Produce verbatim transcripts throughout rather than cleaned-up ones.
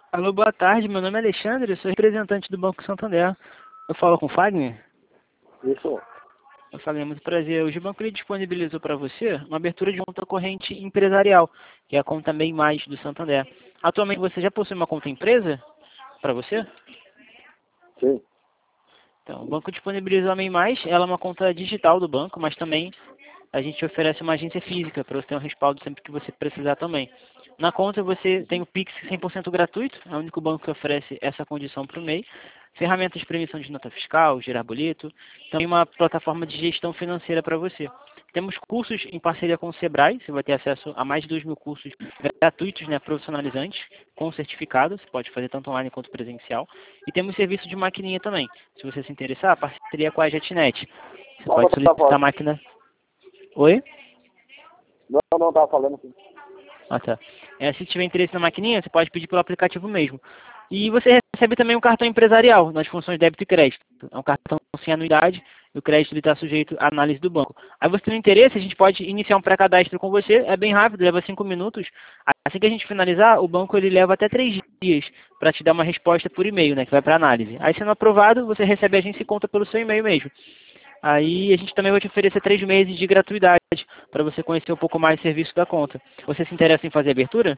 Alô, boa tarde. Meu nome é Alexandre, eu sou representante do Banco Santander. Eu falo com o Fagner? Isso. Eu Fagner, muito prazer. Hoje o banco ele disponibilizou para você uma abertura de conta corrente empresarial, que é a conta MEI Mais do Santander. Atualmente você já possui uma conta empresa para você? Sim. Então, o banco disponibilizou a MEI Mais, ela é uma conta digital do banco, mas também a gente oferece uma agência física para você ter um respaldo sempre que você precisar também. Na conta você tem o Pix cem por cento gratuito, é o único banco que oferece essa condição para o MEI. Ferramentas de premissão de nota fiscal, gerar boleto, também uma plataforma de gestão financeira para você. Temos cursos em parceria com o Sebrae, você vai ter acesso a mais de dois mil cursos gratuitos, né, profissionalizantes, com certificado, você pode fazer tanto online quanto presencial. E temos serviço de maquininha também, se você se interessar, a parceria com a JetNet. Você Não, não pode tá solicitar a falando. máquina. Oi? Não, não tava falando assim. Ah, tá. É, se tiver interesse na maquininha, você pode pedir pelo aplicativo mesmo. E você recebe também um cartão empresarial nas funções débito e crédito. É um cartão sem anuidade e o crédito está sujeito à análise do banco. Aí você tem interesse, a gente pode iniciar um pré-cadastro com você, é bem rápido, leva cinco minutos. Assim que a gente finalizar, o banco ele leva até três dias para te dar uma resposta por e-mail, né, que vai para análise. Aí sendo aprovado, você recebe a agência e conta pelo seu e-mail mesmo. Aí a gente também vai te oferecer três meses de gratuidade para você conhecer um pouco mais o serviço da conta. Você se interessa em fazer abertura?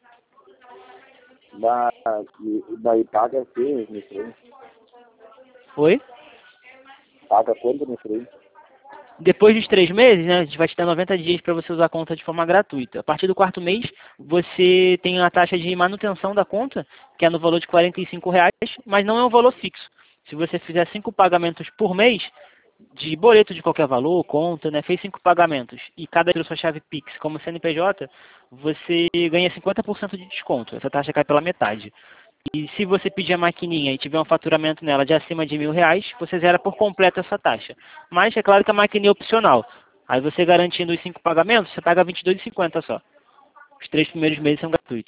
Da, e- daí paga assim, no trem. Oi? Paga quanto no trem? Depois dos três meses, né, a gente vai te dar noventa dias para você usar a conta de forma gratuita. A partir do quarto mês, você tem a taxa de manutenção da conta, que é no valor de quarenta e cinco reais, mas não é um valor fixo. Se você fizer cinco pagamentos por mês, de boleto de qualquer valor, conta, né, fez cinco pagamentos e cada vez sua chave Pix como C N P J, você ganha cinquenta por cento de desconto. Essa taxa cai pela metade. E se você pedir a maquininha e tiver um faturamento nela de acima de mil reais, você zera por completo essa taxa. Mas é claro que a maquininha é opcional. Aí você garantindo os cinco pagamentos, você paga vinte e dois reais e cinquenta centavos só. Os três primeiros meses são gratuitos.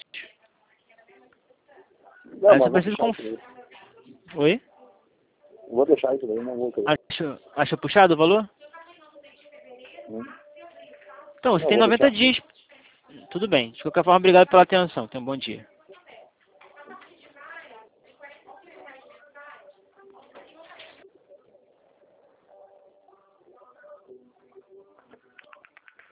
Não, Aí eu mas só vou preciso deixar conf... isso daí. Oi? Vou deixar isso daí, não vou querer. Acha, acha puxado o valor? Hum. Então, você Não, tem vou noventa deixar. dias. Tudo bem. De qualquer forma, obrigado pela atenção. Tenha um bom dia.